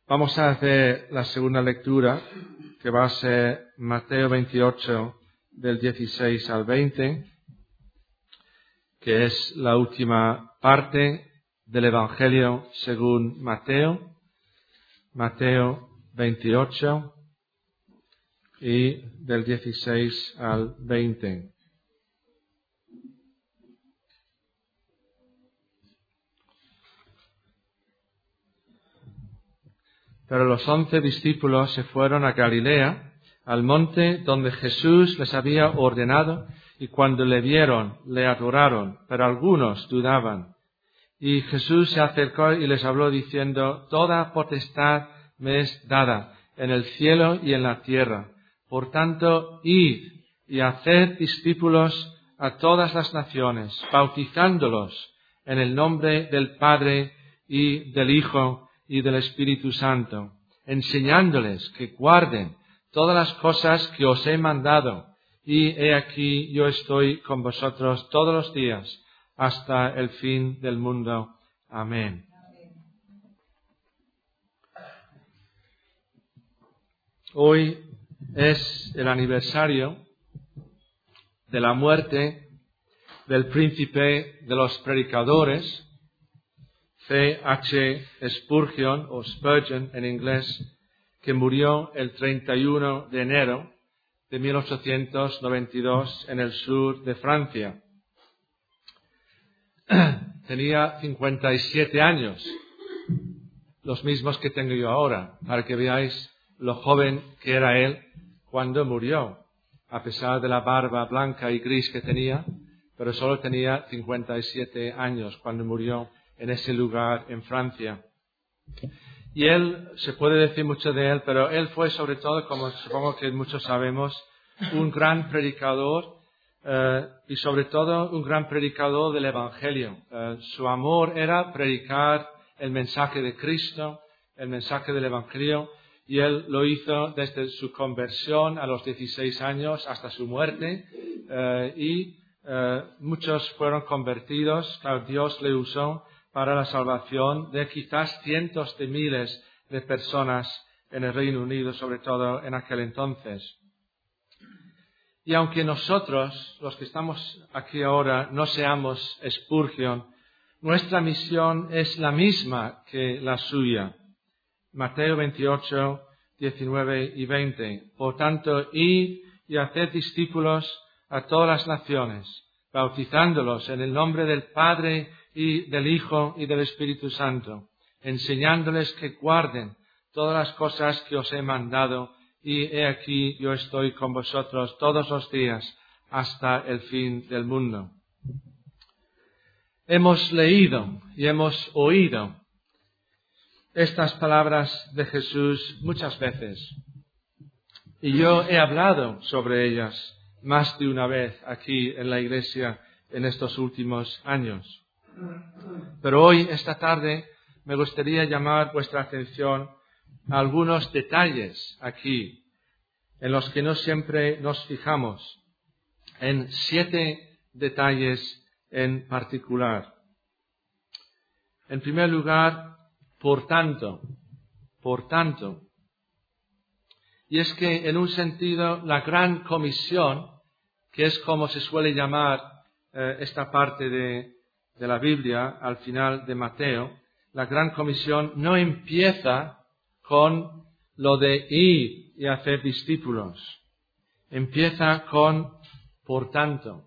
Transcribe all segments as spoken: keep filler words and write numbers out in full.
Vamos a hacer la segunda lectura, que va a ser Mateo veintiocho, del dieciséis al veinte, que es la última parte del Evangelio según Mateo. Mateo veintiocho y del dieciséis al veinte. Pero los once discípulos se fueron a Galilea, al monte donde Jesús les había ordenado, y cuando le vieron, le adoraron, pero algunos dudaban. Y Jesús se acercó y les habló diciendo: Toda potestad me es dada en el cielo y en la tierra. Por tanto, id y haced discípulos a todas las naciones, bautizándolos en el nombre del Padre y del Hijo y del Espíritu Santo, enseñándoles que guarden todas las cosas que os he mandado. Y he aquí, yo estoy con vosotros todos los días, hasta el fin del mundo. Amén. Hoy es el aniversario de la muerte del príncipe de los predicadores, C H Spurgeon, o Spurgeon en inglés, que murió el treinta y uno de enero de mil ochocientos noventa y dos en el sur de Francia. Tenía cincuenta y siete años, los mismos que tengo yo ahora, para que veáis lo joven que era él cuando murió, a pesar de la barba blanca y gris que tenía, pero solo tenía cincuenta y siete años cuando murió en ese lugar en Francia. Y él, se puede decir mucho de él, pero él fue sobre todo, como supongo que muchos sabemos, un gran predicador, eh, y sobre todo un gran predicador del Evangelio. Eh, su amor era predicar el mensaje de Cristo, el mensaje del Evangelio, y él lo hizo desde su conversión a los dieciséis años hasta su muerte, eh, y eh, muchos fueron convertidos. Claro, Dios le usó para la salvación de quizás cientos de miles de personas en el Reino Unido, sobre todo en aquel entonces. Y aunque nosotros, los que estamos aquí ahora, no seamos Spurgeon, nuestra misión es la misma que la suya. Mateo veintiocho, diecinueve y veinte. Por tanto, id y haced discípulos a todas las naciones, bautizándolos en el nombre del Padre y del Hijo y del Espíritu Santo, enseñándoles que guarden todas las cosas que os he mandado, y he aquí yo estoy con vosotros todos los días hasta el fin del mundo. Hemos leído y hemos oído estas palabras de Jesús muchas veces, y yo he hablado sobre ellas más de una vez aquí en la iglesia en estos últimos años. Pero hoy, esta tarde, me gustaría llamar vuestra atención a algunos detalles aquí, en los que no siempre nos fijamos, en siete detalles en particular. En primer lugar, por tanto, por tanto, y es que en un sentido la gran comisión, que es como se suele llamar eh, esta parte de, de la Biblia al final de Mateo, la gran comisión no empieza con lo de ir y hacer discípulos, empieza con por tanto.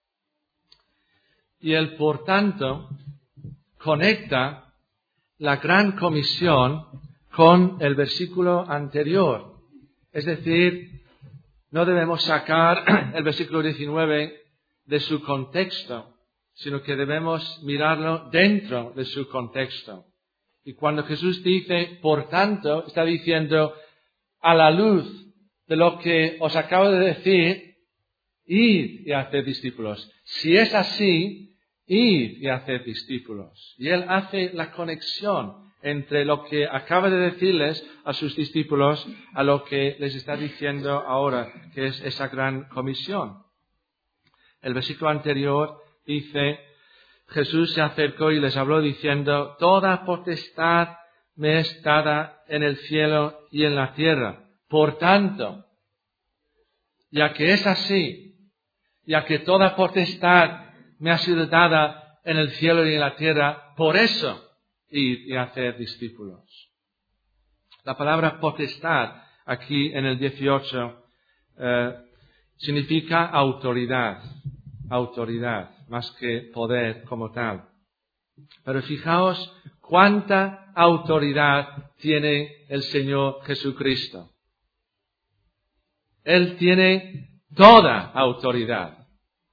Y el por tanto conecta la gran comisión con el versículo anterior. Es decir, no debemos sacar el versículo diecinueve de su contexto, sino que debemos mirarlo dentro de su contexto. Y cuando Jesús dice, por tanto, está diciendo, a la luz de lo que os acabo de decir, id y haced discípulos. Si es así, id y haced discípulos. Y Él hace la conexión entre lo que acaba de decirles a sus discípulos a lo que les está diciendo ahora, que es esa gran comisión. El versículo anterior dice, Jesús se acercó y les habló diciendo, toda potestad me es dada en el cielo y en la tierra. Por tanto, ya que es así, ya que toda potestad me ha sido dada en el cielo y en la tierra, por eso id y hacer discípulos. La palabra potestad aquí en el dieciocho eh, significa autoridad, autoridad, más que poder como tal. Pero fijaos cuánta autoridad tiene el Señor Jesucristo. Él tiene toda autoridad.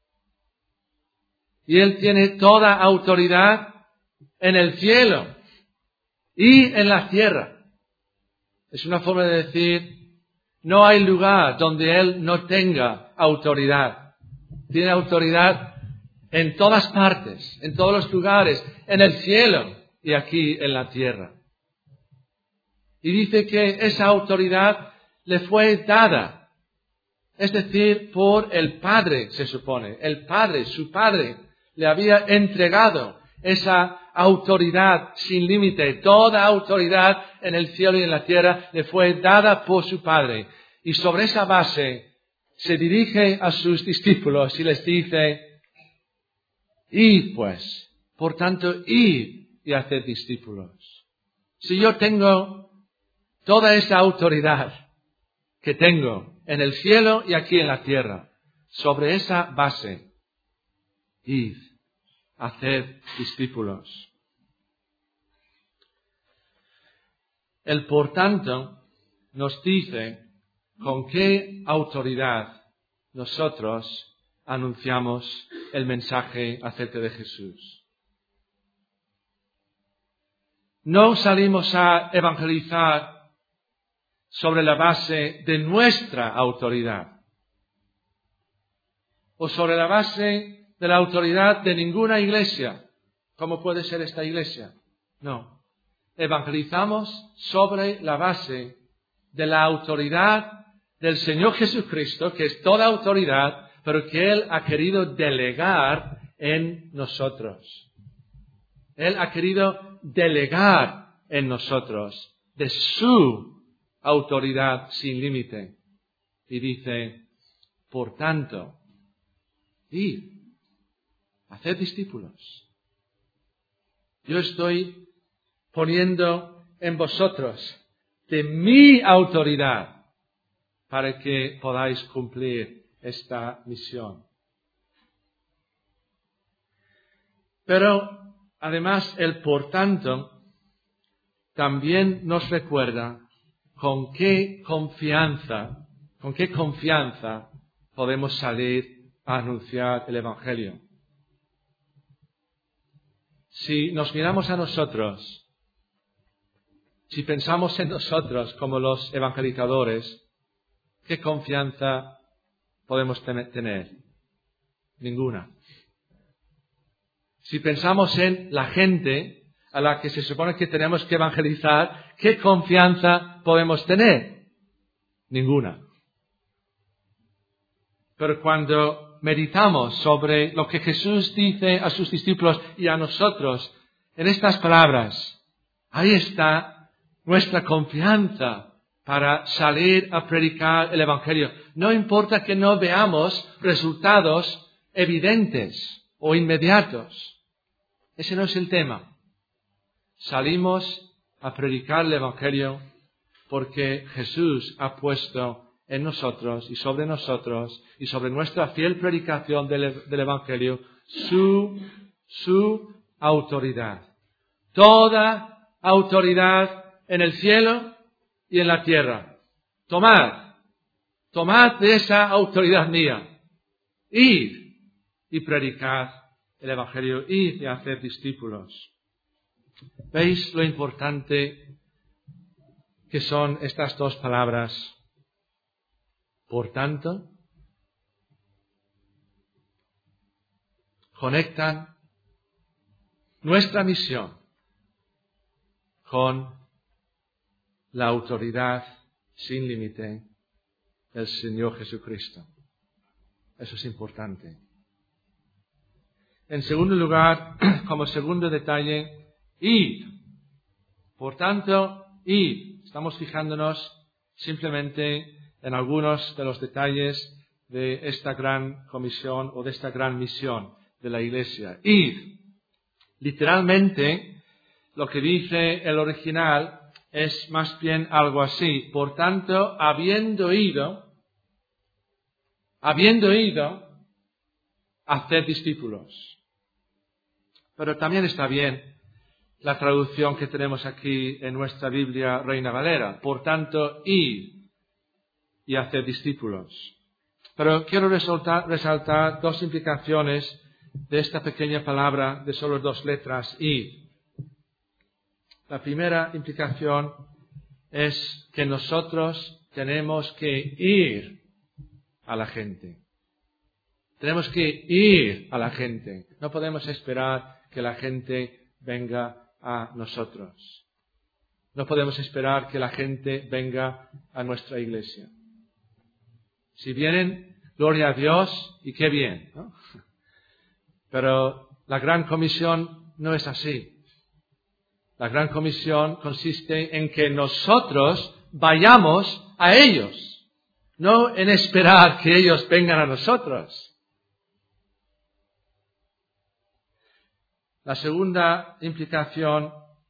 Y Él tiene toda autoridad en el cielo y en la tierra. Es una forma de decir, no hay lugar donde Él no tenga autoridad. Tiene autoridad en todas partes, en todos los lugares, en el cielo y aquí en la tierra. Y dice que esa autoridad le fue dada. Es decir, por el Padre, se supone. El Padre, su Padre, le había entregado esa autoridad sin límite. Toda autoridad en el cielo y en la tierra le fue dada por su Padre. Y sobre esa base se dirige a sus discípulos y les dice, id pues, por tanto, id y haced discípulos. Si yo tengo toda esa autoridad que tengo en el cielo y aquí en la tierra, sobre esa base, id, haced discípulos. El por tanto nos dice con qué autoridad nosotros anunciamos el mensaje acerca de Jesús. No salimos a evangelizar sobre la base de nuestra autoridad o sobre la base de la autoridad de ninguna iglesia, como puede ser esta iglesia. No. Evangelizamos sobre la base de la autoridad del Señor Jesucristo, que es toda autoridad, pero que Él ha querido delegar en nosotros. Él ha querido delegar en nosotros de su autoridad sin límite. Y dice, por tanto, id, haced discípulos. Yo estoy poniendo en vosotros de mi autoridad para que podáis cumplir esta misión. Pero, además, el por tanto también nos recuerda con qué confianza, con qué confianza podemos salir a anunciar el Evangelio. Si nos miramos a nosotros, si pensamos en nosotros como los evangelizadores, ¿qué confianza podemos tener? Ninguna. Si pensamos en la gente a la que se supone que tenemos que evangelizar, ¿qué confianza podemos tener? Ninguna. Pero cuando meditamos sobre lo que Jesús dice a sus discípulos y a nosotros en estas palabras, ahí está nuestra confianza para salir a predicar el Evangelio. No importa que no veamos resultados evidentes o inmediatos. Ese no es el tema. Salimos a predicar el Evangelio porque Jesús ha puesto en nosotros y sobre nosotros y sobre nuestra fiel predicación del, del Evangelio su, su autoridad. Toda autoridad en el cielo y en la tierra. Tomad, tomad de esa autoridad mía. Id y predicad el Evangelio. Id y haced discípulos. ¿Veis lo importante que son estas dos palabras? Por tanto, conectan nuestra misión con la autoridad sin límite del Señor Jesucristo. Eso es importante. En segundo lugar, como segundo detalle, id. Por tanto, y estamos fijándonos simplemente en algunos de los detalles de esta gran comisión o de esta gran misión de la Iglesia. Id. Literalmente, lo que dice el original es más bien algo así. Por tanto, habiendo ido, habiendo ido, haced discípulos. Pero también está bien la traducción que tenemos aquí en nuestra Biblia Reina Valera. Por tanto, id y haced discípulos. Pero quiero resaltar, resaltar dos implicaciones de esta pequeña palabra de solo dos letras, id. La primera implicación es que nosotros tenemos que ir a la gente. Tenemos que ir a la gente. No podemos esperar que la gente venga a nosotros. No podemos esperar que la gente venga a nuestra iglesia. Si vienen, gloria a Dios y qué bien, ¿no? Pero la gran comisión no es así. La gran comisión consiste en que nosotros vayamos a ellos, no en esperar que ellos vengan a nosotros. La segunda implicación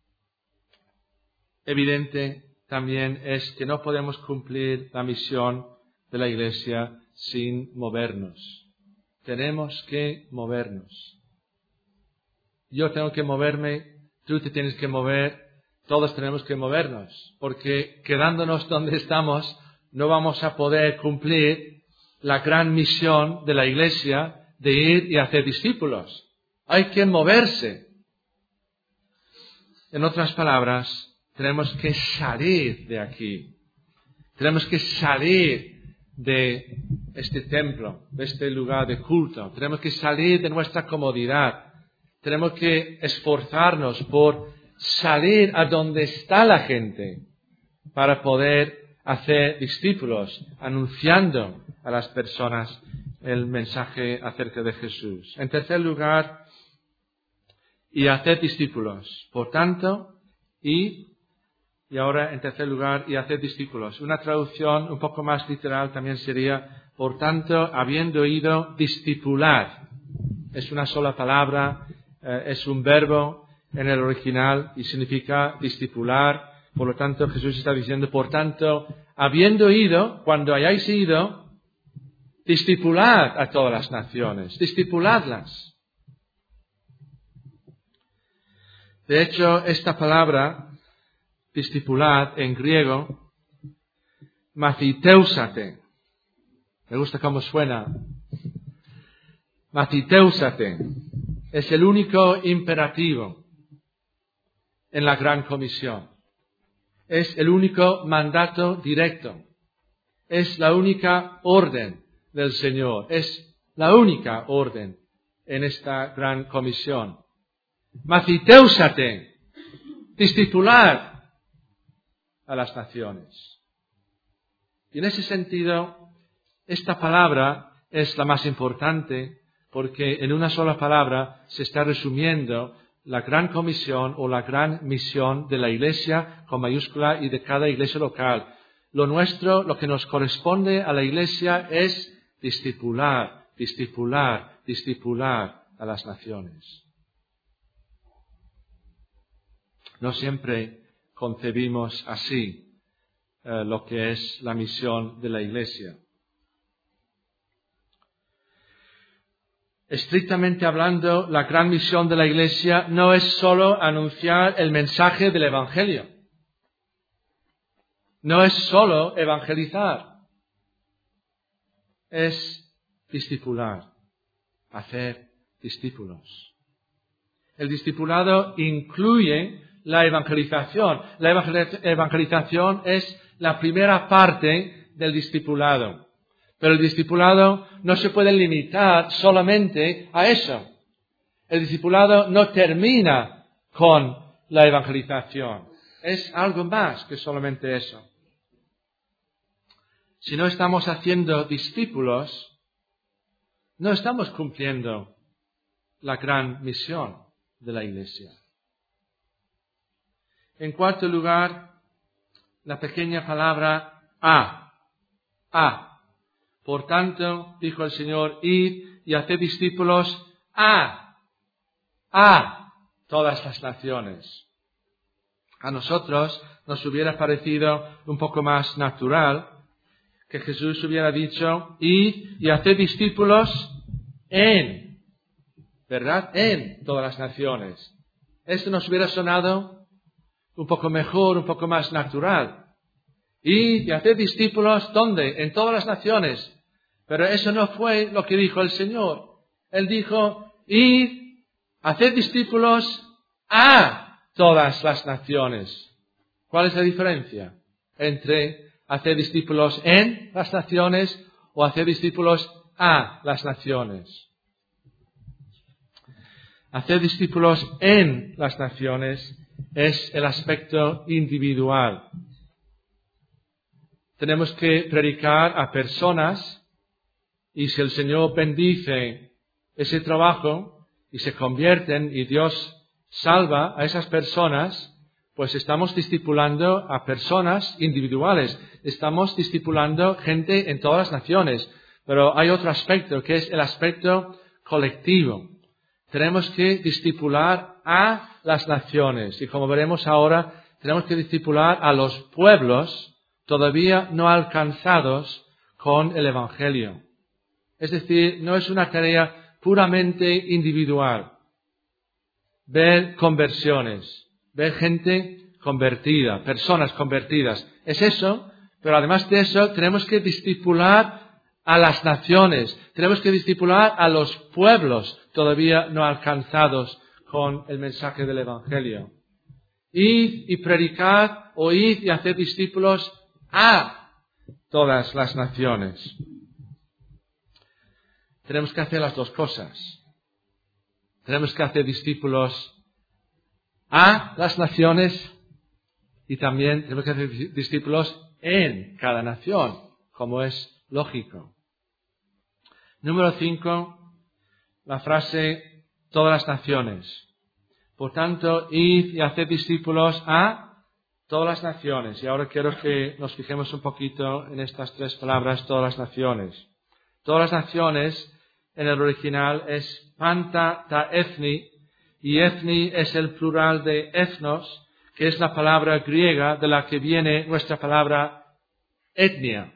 evidente también es que no podemos cumplir la misión de la Iglesia sin movernos. Tenemos que movernos. Yo tengo que moverme, tú te tienes que mover, todos tenemos que movernos, porque quedándonos donde estamos no vamos a poder cumplir la gran misión de la Iglesia de ir y hacer discípulos. Hay que moverse. En otras palabras, tenemos que salir de aquí. Tenemos que salir de este templo, de este lugar de culto. Tenemos que salir de nuestra comodidad. Tenemos que esforzarnos por salir a donde está la gente para poder hacer discípulos, anunciando a las personas el mensaje acerca de Jesús. En tercer lugar, y hacer discípulos. Por tanto, y, y ahora en tercer lugar, y hacer discípulos. Una traducción un poco más literal también sería, por tanto, habiendo ido, discipular. Es una sola palabra, eh, es un verbo en el original y significa discipular. Por lo tanto, Jesús está diciendo, por tanto, habiendo ido, cuando hayáis ido, discipulad a todas las naciones, discipuladlas. De hecho, esta palabra, discipulad, en griego, mathiteusate. Me gusta cómo suena. Mathiteusate. Es el único imperativo en la Gran Comisión. Es el único mandato directo. Es la única orden del Señor. Es la única orden en esta Gran Comisión. Mathiteusate, discipular a las naciones. Y en ese sentido, esta palabra es la más importante porque en una sola palabra se está resumiendo la gran comisión o la gran misión de la Iglesia con mayúscula y de cada iglesia local. Lo nuestro, lo que nos corresponde a la Iglesia es discipular, discipular, discipular a las naciones. No siempre concebimos así eh, lo que es la misión de la Iglesia. Estrictamente hablando, la gran misión de la Iglesia no es solo anunciar el mensaje del Evangelio. No es solo evangelizar. Es discipular, hacer discípulos. El discipulado incluye la evangelización. La evangelización es la primera parte del discipulado. Pero el discipulado no se puede limitar solamente a eso. El discipulado no termina con la evangelización. Es algo más que solamente eso. Si no estamos haciendo discípulos, no estamos cumpliendo la gran misión de la Iglesia. En cuarto lugar, la pequeña palabra a. A. Por tanto, dijo el Señor, id y haced discípulos a. A todas las naciones. A nosotros nos hubiera parecido un poco más natural que Jesús hubiera dicho, id y haced discípulos en, ¿verdad? En todas las naciones. Esto nos hubiera sonado un poco mejor, un poco más natural. Id y haced discípulos, ¿dónde? En todas las naciones. Pero eso no fue lo que dijo el Señor. Él dijo, id, haced discípulos a todas las naciones. ¿Cuál es la diferencia entre hacer discípulos en las naciones o hacer discípulos a las naciones? Hacer discípulos en las naciones es el aspecto individual. Tenemos que predicar a personas y si el Señor bendice ese trabajo y se convierten y Dios salva a esas personas, pues estamos discipulando a personas individuales. Estamos discipulando gente en todas las naciones. Pero hay otro aspecto que es el aspecto colectivo. Tenemos que discipular a las naciones. Y como veremos ahora, tenemos que discipular a los pueblos todavía no alcanzados con el Evangelio. Es decir, no es una tarea puramente individual. Ver conversiones, ver gente convertida, personas convertidas. Es eso, pero además de eso tenemos que discipular a las naciones, tenemos que discipular a los pueblos todavía no alcanzados con el mensaje del Evangelio. Id y predicad, o id y hacer discípulos a todas las naciones. Tenemos que hacer las dos cosas. Tenemos que hacer discípulos a las naciones y también tenemos que hacer discípulos en cada nación, como es lógico. Número cinco, la frase todas las naciones. Por tanto, id y haced discípulos a todas las naciones. Y ahora quiero que nos fijemos un poquito en estas tres palabras, todas las naciones. Todas las naciones en el original es panta ta ethni, y ethni es el plural de ethnos, que es la palabra griega de la que viene nuestra palabra etnia.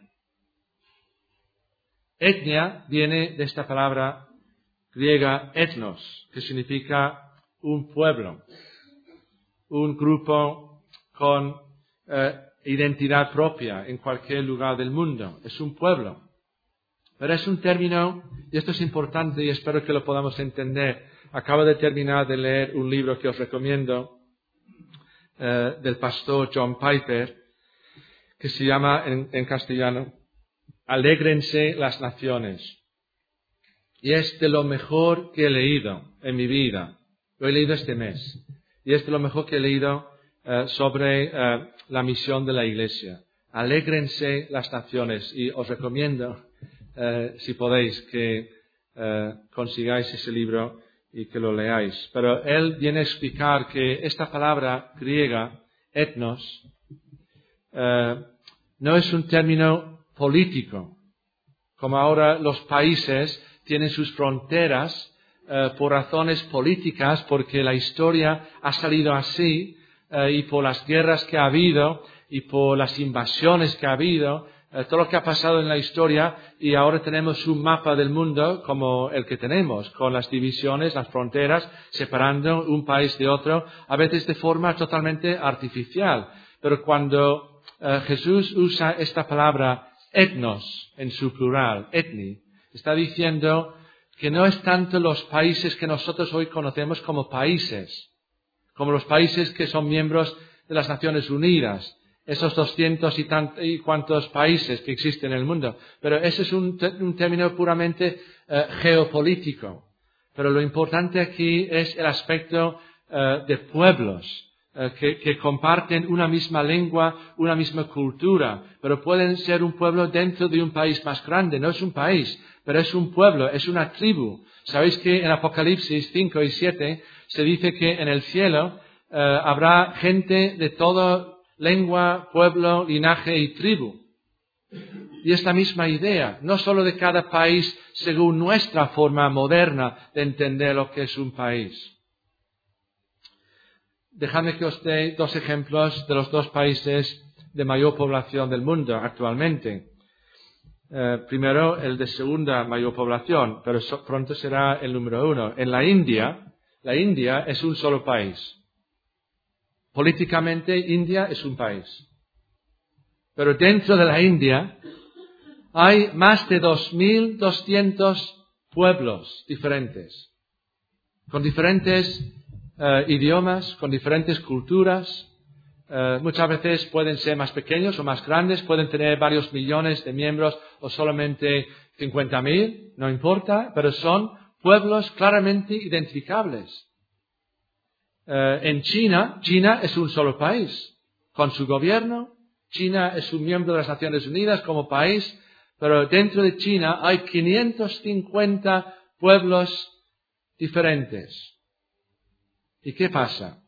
Etnia viene de esta palabra griega etnos, que significa un pueblo, un grupo con eh, identidad propia en cualquier lugar del mundo. Es un pueblo. Pero es un término, y esto es importante y espero que lo podamos entender. Acabo de terminar de leer un libro que os recomiendo, eh, del pastor John Piper, que se llama en, en castellano, Alégrense las naciones. Y es de lo mejor que he leído en mi vida. Lo he leído este mes. Y es de lo mejor que he leído eh, sobre eh, la misión de la Iglesia. Alégrense las naciones. Y os recomiendo, eh, si podéis, que eh, consigáis ese libro y que lo leáis. Pero él viene a explicar que esta palabra griega, etnos, eh, no es un término político. Como ahora los países tienen sus fronteras eh, por razones políticas, porque la historia ha salido así, eh, y por las guerras que ha habido, y por las invasiones que ha habido, eh, todo lo que ha pasado en la historia, y ahora tenemos un mapa del mundo como el que tenemos, con las divisiones, las fronteras, separando un país de otro, a veces de forma totalmente artificial. Pero cuando eh, Jesús usa esta palabra etnos en su plural, etni, está diciendo que no es tanto los países que nosotros hoy conocemos como países, como los países que son miembros de las Naciones Unidas, esos doscientos y, tant- y cuantos países que existen en el mundo. Pero ese es un, te- un término puramente eh, geopolítico. Pero lo importante aquí es el aspecto eh, de pueblos, eh, que, que comparten una misma lengua, una misma cultura, pero pueden ser un pueblo dentro de un país más grande. No es un país, pero es un pueblo, es una tribu. Sabéis que en Apocalipsis cinco y siete se dice que en el cielo eh, habrá gente de toda lengua, pueblo, linaje y tribu. Y es la misma idea, no solo de cada país según nuestra forma moderna de entender lo que es un país. Dejadme que os dé dos ejemplos de los dos países de mayor población del mundo actualmente. Eh, primero, el de segunda mayor población, pero so, pronto será el número uno. En la India, la India es un solo país. Políticamente, India es un país. Pero dentro de la India hay más de dos mil doscientos pueblos diferentes, con diferentes eh, idiomas, con diferentes culturas. Uh, muchas veces pueden ser más pequeños o más grandes, pueden tener varios millones de miembros o solamente cincuenta mil, no importa, pero son pueblos claramente identificables. Uh, en China, China es un solo país, con su gobierno. China es un miembro de las Naciones Unidas como país, pero dentro de China hay quinientos cincuenta pueblos diferentes. ¿Y qué pasa?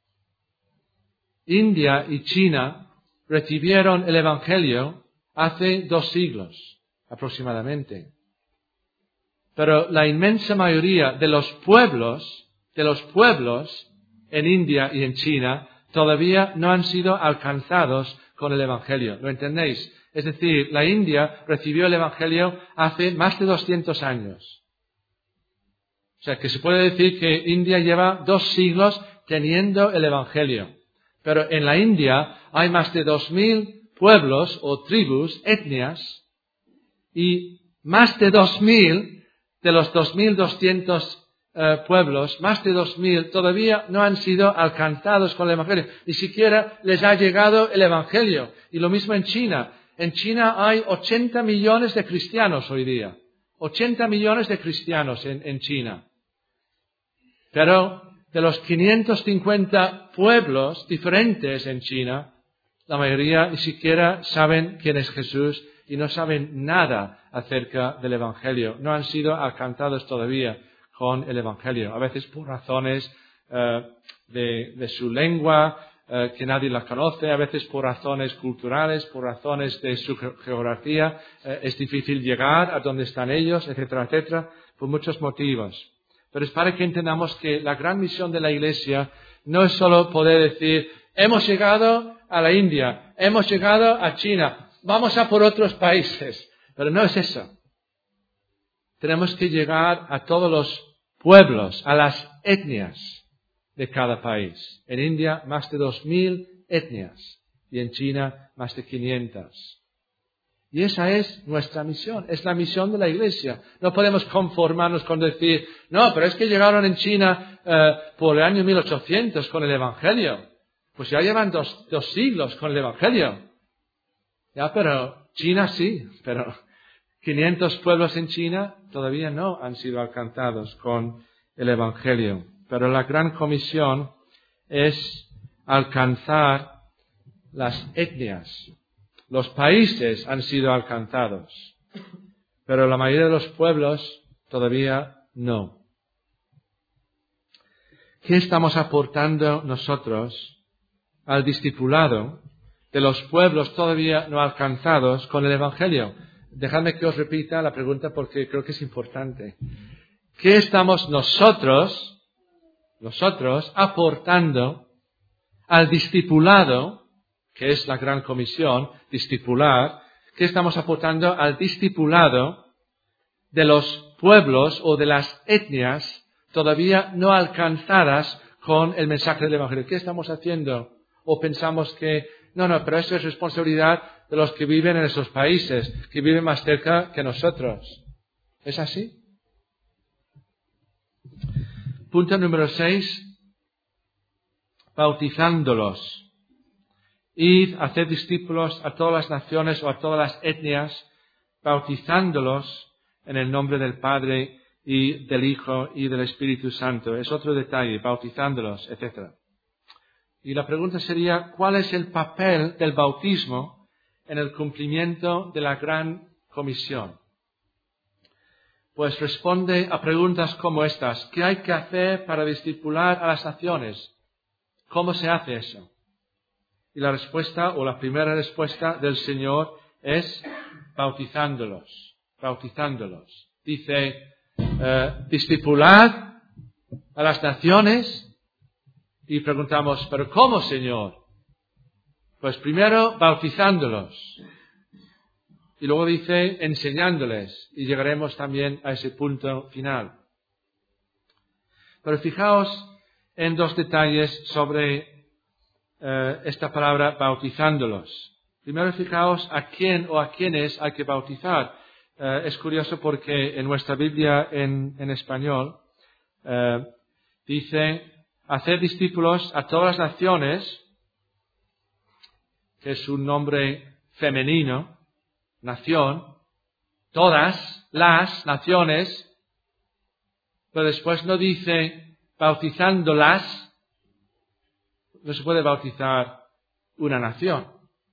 India y China recibieron el Evangelio hace dos siglos aproximadamente. Pero la inmensa mayoría de los pueblos, de los pueblos en India y en China todavía no han sido alcanzados con el Evangelio. ¿Lo entendéis? Es decir, la India recibió el Evangelio hace más de doscientos años. O sea, que se puede decir que India lleva dos siglos teniendo el Evangelio. Pero en la India hay más de dos mil pueblos o tribus, etnias, y más de dos mil de los dos mil doscientos eh, pueblos, más de dos mil todavía no han sido alcanzados con el Evangelio. Ni siquiera les ha llegado el Evangelio. Y lo mismo en China. En China hay ochenta millones de cristianos hoy día. ochenta millones de cristianos en, en China. Pero de los quinientos cincuenta pueblos diferentes en China, la mayoría ni siquiera saben quién es Jesús y no saben nada acerca del Evangelio. No han sido alcanzados todavía con el Evangelio. A veces por razones eh, de, de su lengua, eh, que nadie la conoce, a veces por razones culturales, por razones de su geografía. Eh, es difícil llegar a donde están ellos, etcétera, etcétera, por muchos motivos. Pero es para que entendamos que la gran misión de la Iglesia no es solo poder decir, hemos llegado a la India, hemos llegado a China, vamos a por otros países. Pero no es eso. Tenemos que llegar a todos los pueblos, a las etnias de cada país. En India, más de dos mil etnias y en China, más de quinientas. Y esa es nuestra misión, es la misión de la Iglesia. No podemos conformarnos con decir, no, pero es que llegaron en China eh, por el año mil ochocientos con el Evangelio. Pues ya llevan dos, dos siglos con el Evangelio. Ya, pero China sí, pero quinientos pueblos en China todavía no han sido alcanzados con el Evangelio. Pero la gran comisión es alcanzar las etnias. Los países han sido alcanzados, pero la mayoría de los pueblos todavía no. ¿Qué estamos aportando nosotros al discipulado de los pueblos todavía no alcanzados con el Evangelio? Dejadme que os repita la pregunta porque creo que es importante. ¿Qué estamos nosotros, nosotros aportando al discipulado, que es la gran comisión, discipular? ¿Qué estamos aportando al discipulado de los pueblos o de las etnias todavía no alcanzadas con el mensaje del Evangelio? ¿Qué estamos haciendo? ¿O pensamos que, no, no, pero eso es responsabilidad de los que viven en esos países, que viven más cerca que nosotros? ¿Es así? Punto número seis. Bautizándolos. Id a hacer discípulos a todas las naciones o a todas las etnias, bautizándolos en el nombre del Padre y del Hijo y del Espíritu Santo. Es otro detalle, bautizándolos, etcétera. Y la pregunta sería, ¿cuál es el papel del bautismo en el cumplimiento de la gran comisión? Pues responde a preguntas como estas. ¿Qué hay que hacer para discipular a las naciones? ¿Cómo se hace eso? Y la respuesta, o la primera respuesta del Señor es bautizándolos, bautizándolos. Dice, eh, discipulad a las naciones, y preguntamos, ¿pero cómo, Señor? Pues primero bautizándolos, y luego dice enseñándoles, y llegaremos también a ese punto final. Pero fijaos en dos detalles sobre eh, esta palabra bautizándolos. Primero fijaos a quién o a quiénes hay que bautizar. Eh, es curioso porque en nuestra Biblia en, en español eh, dice hacer discípulos a todas las naciones, que es un nombre femenino, nación, todas las naciones, pero después no dice bautizándolas. No se puede bautizar una nación.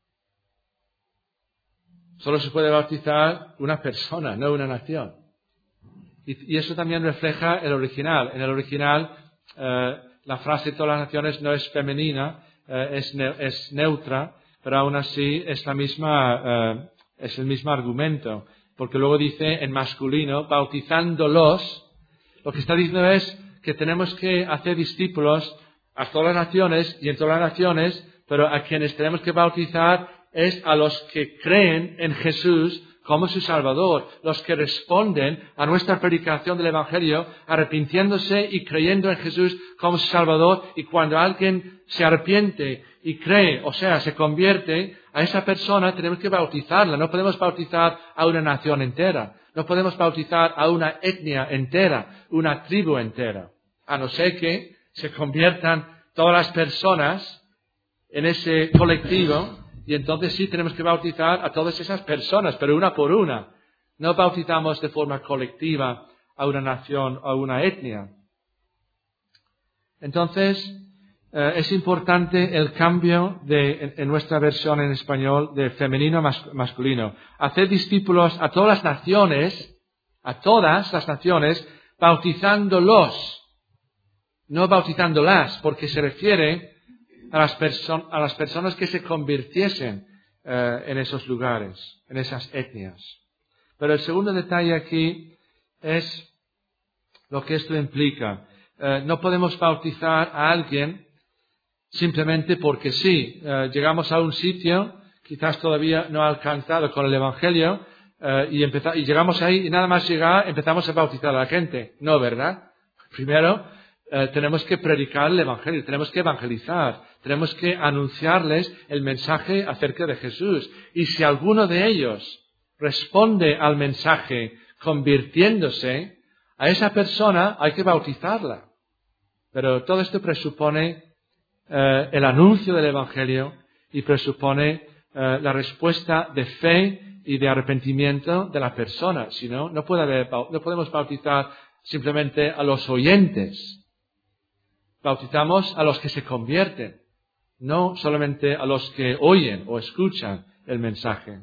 Solo se puede bautizar una persona, no una nación. Y, y eso también refleja el original. En el original, eh, la frase todas las naciones no es femenina, eh, es, ne- es neutra, pero aún así es la misma, eh, es el mismo argumento. Porque luego dice en masculino, bautizándolos. Lo que está diciendo es que tenemos que hacer discípulos a todas las naciones y en todas las naciones, pero a quienes tenemos que bautizar es a los que creen en Jesús como su Salvador, los que responden a nuestra predicación del Evangelio, arrepintiéndose y creyendo en Jesús como su Salvador. Y cuando alguien se arrepiente y cree, o sea, se convierte, a esa persona tenemos que bautizarla. No podemos bautizar a una nación entera. No podemos bautizar a una etnia entera, una tribu entera. A no ser que se conviertan todas las personas en ese colectivo, y entonces sí tenemos que bautizar a todas esas personas, pero una por una. No bautizamos de forma colectiva a una nación o a una etnia. Entonces, eh, es importante el cambio de, en, en nuestra versión en español de femenino a mas, masculino. Hacer discípulos a todas las naciones, a todas las naciones, bautizándolos. No bautizándolas, porque se refiere a las, perso- a las personas que se convirtiesen eh, en esos lugares, en esas etnias. Pero el segundo detalle aquí es lo que esto implica. Eh, no podemos bautizar a alguien simplemente porque sí. Eh, llegamos a un sitio, quizás todavía no alcanzado con el Evangelio, eh, y, empeza- y llegamos ahí y nada más llegar empezamos a bautizar a la gente. No, ¿verdad? Primero, Eh, tenemos que predicar el Evangelio, tenemos que evangelizar, tenemos que anunciarles el mensaje acerca de Jesús. Y si alguno de ellos responde al mensaje convirtiéndose, a esa persona hay que bautizarla. Pero todo esto presupone eh, el anuncio del Evangelio y presupone eh, la respuesta de fe y de arrepentimiento de la persona. Si no, no puede haber, no podemos bautizar simplemente a los oyentes. Bautizamos a los que se convierten, no solamente a los que oyen o escuchan el mensaje.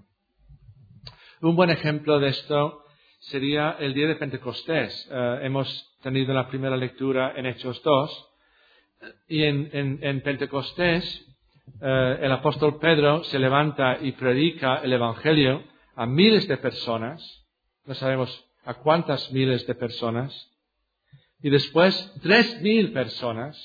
Un buen ejemplo de esto sería el día de Pentecostés. Eh, hemos tenido la primera lectura en Hechos dos, y en, en, en Pentecostés eh, el apóstol Pedro se levanta y predica el Evangelio a miles de personas, no sabemos a cuántas miles de personas, y después tres mil personas,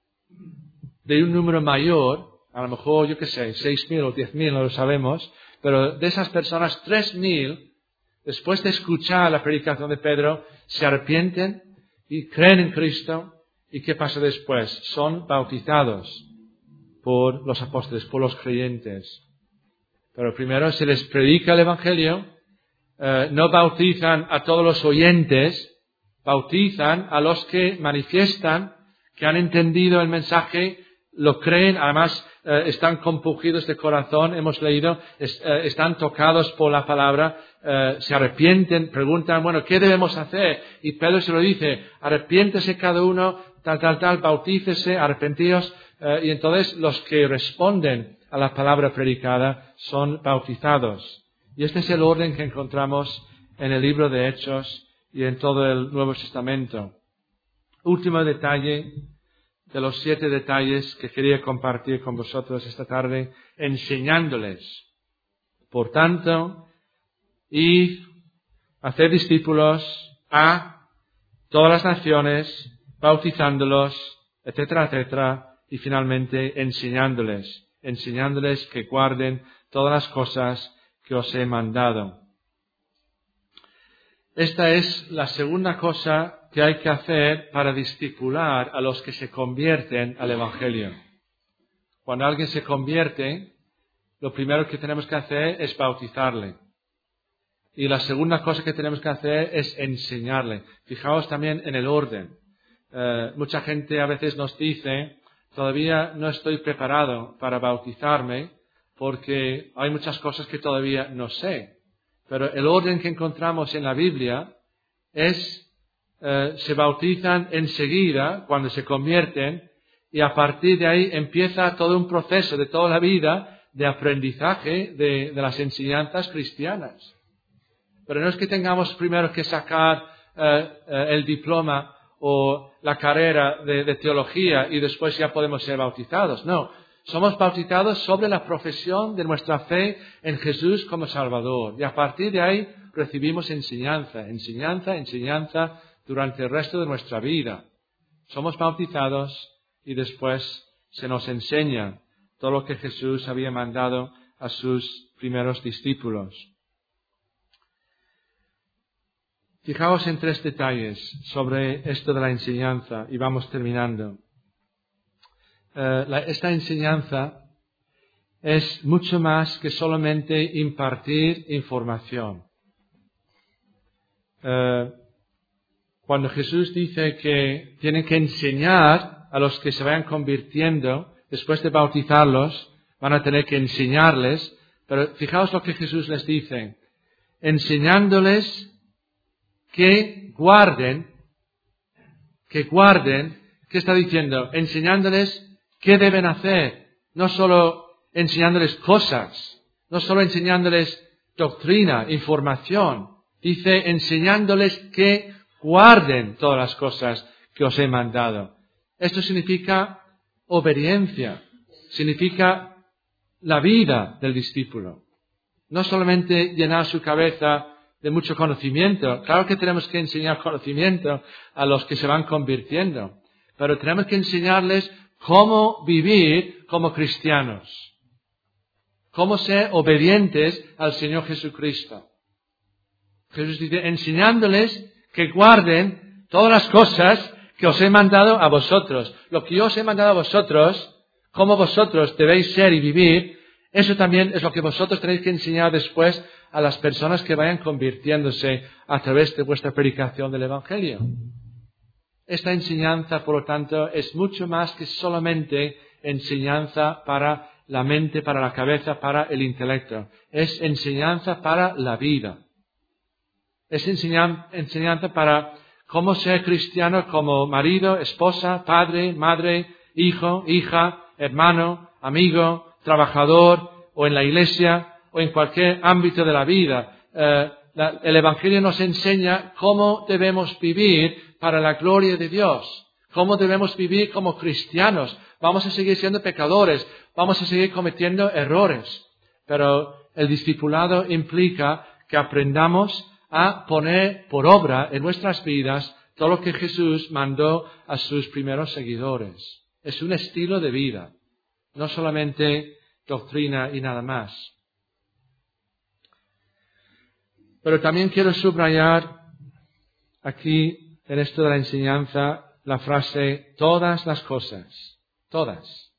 de un número mayor, a lo mejor, yo qué sé, seis mil o diez mil, no lo sabemos, pero de esas personas, tres mil, después de escuchar la predicación de Pedro, se arrepienten y creen en Cristo. ¿Y qué pasa después? Son bautizados por los apóstoles, por los creyentes. Pero primero se les predica el Evangelio, eh, no bautizan a todos los oyentes, bautizan a los que manifiestan que han entendido el mensaje, lo creen, además eh, están compungidos de corazón, hemos leído, es, eh, están tocados por la palabra, eh, se arrepienten, preguntan, bueno, ¿qué debemos hacer? Y Pedro se lo dice, arrepiéntese cada uno, tal, tal, tal, bautícese, arrepentíos, eh, y entonces los que responden a la palabra predicada son bautizados. Y este es el orden que encontramos en el libro de Hechos y en todo el Nuevo Testamento. Último detalle de los siete detalles que quería compartir con vosotros esta tarde, enseñándoles. Por tanto, id, hacer discípulos a todas las naciones, bautizándolos, etcétera, etcétera, y finalmente enseñándoles, enseñándoles que guarden todas las cosas que os he mandado. Esta es la segunda cosa que hay que hacer para discipular a los que se convierten al Evangelio. Cuando alguien se convierte, lo primero que tenemos que hacer es bautizarle. Y la segunda cosa que tenemos que hacer es enseñarle. Fijaos también en el orden. Eh, mucha gente a veces nos dice, todavía no estoy preparado para bautizarme porque hay muchas cosas que todavía no sé. Pero el orden que encontramos en la Biblia es, eh, se bautizan enseguida cuando se convierten y a partir de ahí empieza todo un proceso de toda la vida de aprendizaje de, de las enseñanzas cristianas. Pero no es que tengamos primero que sacar eh, eh, el diploma o la carrera de, de teología y después ya podemos ser bautizados. No, somos bautizados sobre la profesión de nuestra fe en Jesús como Salvador. Y a partir de ahí recibimos enseñanza, enseñanza, enseñanza durante el resto de nuestra vida. Somos bautizados y después se nos enseña todo lo que Jesús había mandado a sus primeros discípulos. Fijaos en tres detalles sobre esto de la enseñanza y vamos terminando. Uh, la, esta enseñanza es mucho más que solamente impartir información. Uh, cuando Jesús dice que tienen que enseñar a los que se vayan convirtiendo, después de bautizarlos, van a tener que enseñarles, pero fijaos lo que Jesús les dice, enseñándoles que guarden, que guarden, ¿qué está diciendo? Enseñándoles qué deben hacer, no solo enseñándoles cosas, no solo enseñándoles doctrina, información, dice enseñándoles que guarden todas las cosas que os he mandado. Esto significa obediencia, significa la vida del discípulo. No solamente llenar su cabeza de mucho conocimiento. Claro que tenemos que enseñar conocimiento a los que se van convirtiendo, pero tenemos que enseñarles cómo vivir como cristianos, cómo ser obedientes al Señor Jesucristo. Jesús dice, enseñándoles que guarden todas las cosas que os he mandado a vosotros. Lo que yo os he mandado a vosotros, cómo vosotros debéis ser y vivir, eso también es lo que vosotros tenéis que enseñar después a las personas que vayan convirtiéndose a través de vuestra predicación del Evangelio. Esta enseñanza, por lo tanto, es mucho más que solamente enseñanza para la mente, para la cabeza, para el intelecto. Es enseñanza para la vida. Es enseñanza para cómo ser cristiano como marido, esposa, padre, madre, hijo, hija, hermano, amigo, trabajador o en la iglesia o en cualquier ámbito de la vida. Eh, la, el Evangelio nos enseña cómo debemos vivir para la gloria de Dios, cómo debemos vivir como cristianos. Vamos a seguir siendo pecadores, vamos a seguir cometiendo errores, pero el discipulado implica que aprendamos a poner por obra en nuestras vidas todo lo que Jesús mandó a sus primeros seguidores. Es un estilo de vida, no solamente doctrina y nada más. Pero también quiero subrayar aquí, en esto de la enseñanza, la frase, todas las cosas, todas.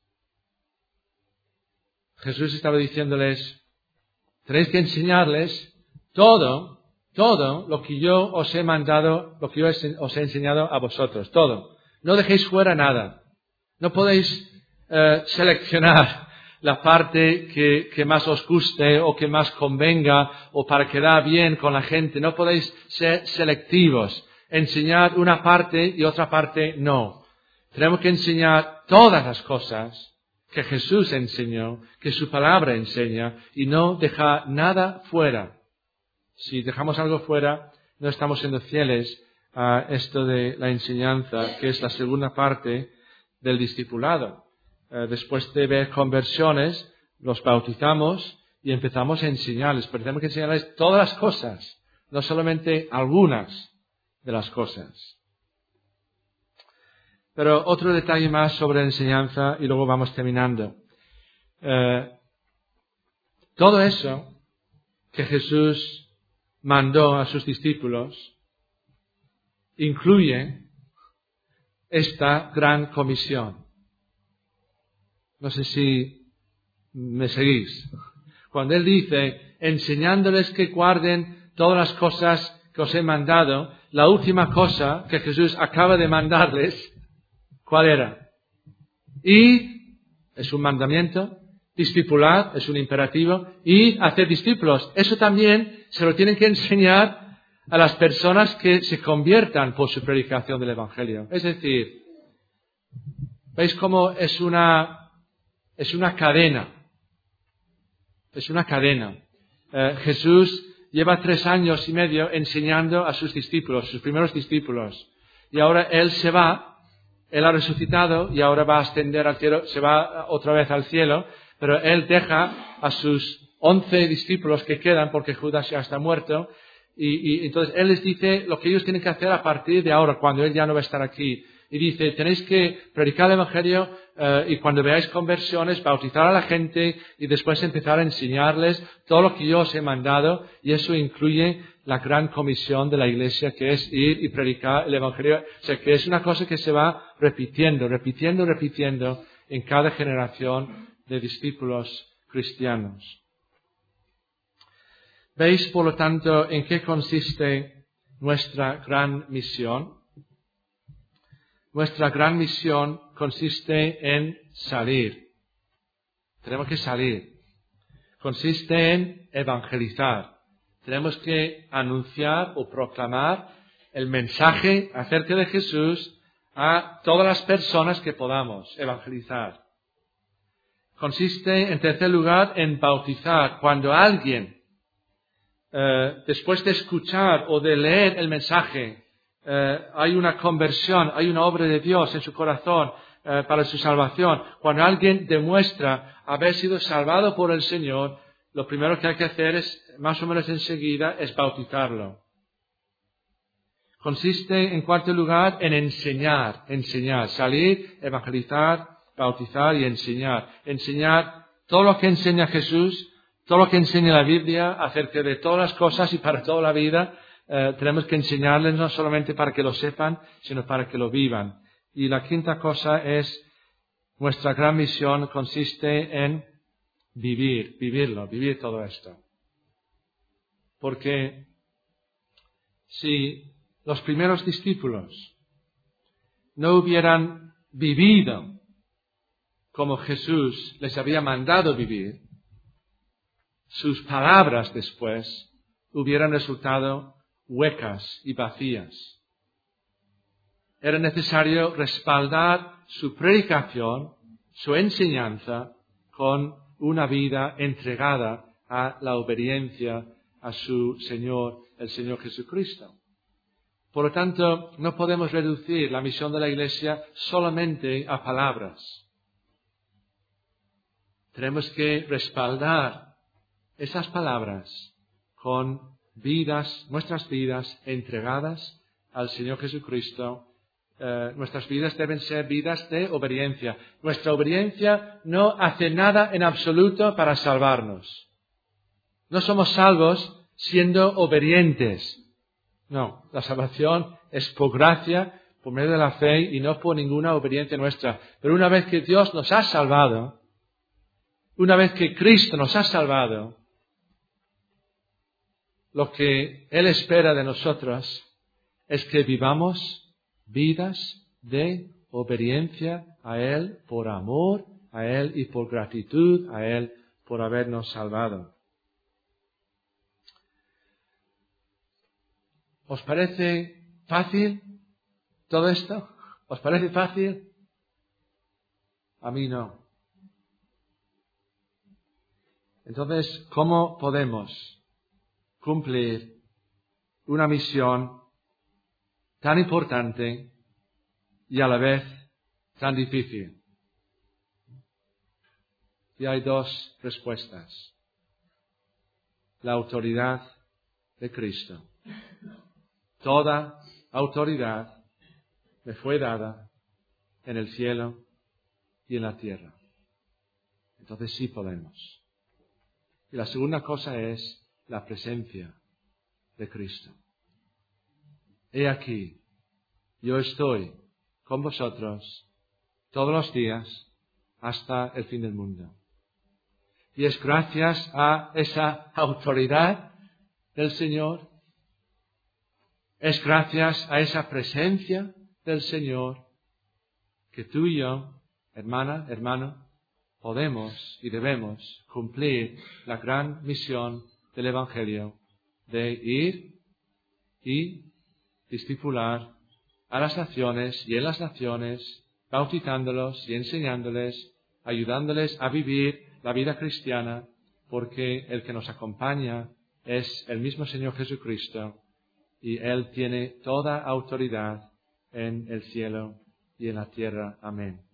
Jesús estaba diciéndoles, tenéis que enseñarles todo, todo lo que yo os he mandado, lo que yo os he enseñado a vosotros, todo. No dejéis fuera nada. No podéis eh, seleccionar la parte que, que más os guste o que más convenga o para quedar bien con la gente. No podéis ser selectivos. Enseñar una parte y otra parte no. Tenemos que enseñar todas las cosas que Jesús enseñó, que su palabra enseña y no dejar nada fuera. Si dejamos algo fuera, no estamos siendo fieles a esto de la enseñanza, que es la segunda parte del discipulado. Eh, después de ver conversiones, los bautizamos y empezamos a enseñarles, pero tenemos que enseñarles todas las cosas, no solamente algunas de las cosas. Pero otro detalle más sobre la enseñanza y luego vamos terminando. Eh, todo eso que Jesús mandó a sus discípulos incluye esta gran comisión. No sé si me seguís. Cuando Él dice, enseñándoles que guarden todas las cosas que os he mandado, la última cosa que Jesús acaba de mandarles, ¿cuál era? Y es un mandamiento, discipular es un imperativo, y hacer discípulos. Eso también se lo tienen que enseñar a las personas que se conviertan por su predicación del Evangelio. Es decir, ¿veis cómo es una, es una cadena? Es una cadena. Eh, Jesús lleva tres años y medio enseñando a sus discípulos, sus primeros discípulos. Y ahora Él se va, Él ha resucitado y ahora va a ascender al cielo, se va otra vez al cielo, pero Él deja a sus once discípulos que quedan porque Judas ya está muerto. Y, y entonces Él les dice lo que ellos tienen que hacer a partir de ahora, cuando Él ya no va a estar aquí. Y dice, tenéis que predicar el Evangelio eh, y cuando veáis conversiones, bautizar a la gente y después empezar a enseñarles todo lo que yo os he mandado. Y eso incluye la gran comisión de la Iglesia, que es ir y predicar el Evangelio. O sea, que es una cosa que se va repitiendo, repitiendo, repitiendo en cada generación de discípulos cristianos. ¿Veis, por lo tanto, en qué consiste nuestra gran misión? Nuestra gran misión consiste en salir. Tenemos que salir. Consiste en evangelizar. Tenemos que anunciar o proclamar el mensaje acerca de Jesús a todas las personas que podamos evangelizar. Consiste, en tercer lugar, en bautizar. Cuando alguien, eh, después de escuchar o de leer el mensaje, Eh, hay una conversión, hay una obra de Dios en su corazón eh, para su salvación. Cuando alguien demuestra haber sido salvado por el Señor, lo primero que hay que hacer es, más o menos enseguida, es bautizarlo. Consiste, en cuarto lugar, en enseñar, enseñar, salir, evangelizar, bautizar y enseñar. Enseñar todo lo que enseña Jesús, todo lo que enseña la Biblia acerca de todas las cosas y para toda la vida. Eh, tenemos que enseñarles no solamente para que lo sepan, sino para que lo vivan. Y la quinta cosa es, nuestra gran misión consiste en vivir, vivirlo, vivir todo esto. Porque si los primeros discípulos no hubieran vivido como Jesús les había mandado vivir, sus palabras después hubieran resultado huecas y vacías. Era necesario respaldar su predicación, su enseñanza, con una vida entregada a la obediencia a su Señor, el Señor Jesucristo. Por lo tanto, no podemos reducir la misión de la Iglesia solamente a palabras. Tenemos que respaldar esas palabras con vidas, nuestras vidas entregadas al Señor Jesucristo. Eh, nuestras vidas deben ser vidas de obediencia. Nuestra obediencia no hace nada en absoluto para salvarnos. No somos salvos siendo obedientes. No, la salvación es por gracia, por medio de la fe y no por ninguna obediencia nuestra. Pero una vez que Dios nos ha salvado, una vez que Cristo nos ha salvado, lo que Él espera de nosotros es que vivamos vidas de obediencia a Él, por amor a Él y por gratitud a Él por habernos salvado. ¿Os parece fácil todo esto? ¿Os parece fácil? A mí no. Entonces, ¿cómo podemos cumplir una misión tan importante y a la vez tan difícil? Y hay dos respuestas. La autoridad de Cristo. Toda autoridad me fue dada en el cielo y en la tierra. Entonces sí podemos. Y la segunda cosa es la presencia de Cristo. He aquí, yo estoy con vosotros todos los días hasta el fin del mundo. Y es gracias a esa autoridad del Señor, es gracias a esa presencia del Señor que tú y yo, hermana, hermano, podemos y debemos cumplir la gran misión del Evangelio de ir y discipular a las naciones y en las naciones, bautizándolos y enseñándoles, ayudándoles a vivir la vida cristiana, porque el que nos acompaña es el mismo Señor Jesucristo y Él tiene toda autoridad en el cielo y en la tierra. Amén.